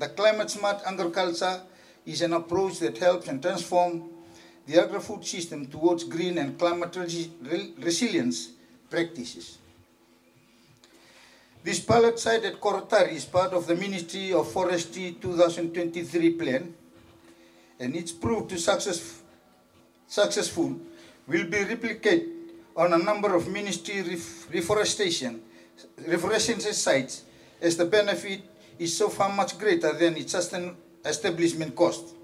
The climate-smart agriculture is an approach that helps and transforms the agri-food system towards green and climate resilience practices. This pilot site at Korotari is part of the Ministry of Forestry 2023 plan, and it's proved to successful, will be replicated on a number of ministry reforestation sites, as the benefit is so far much greater than its establishment cost.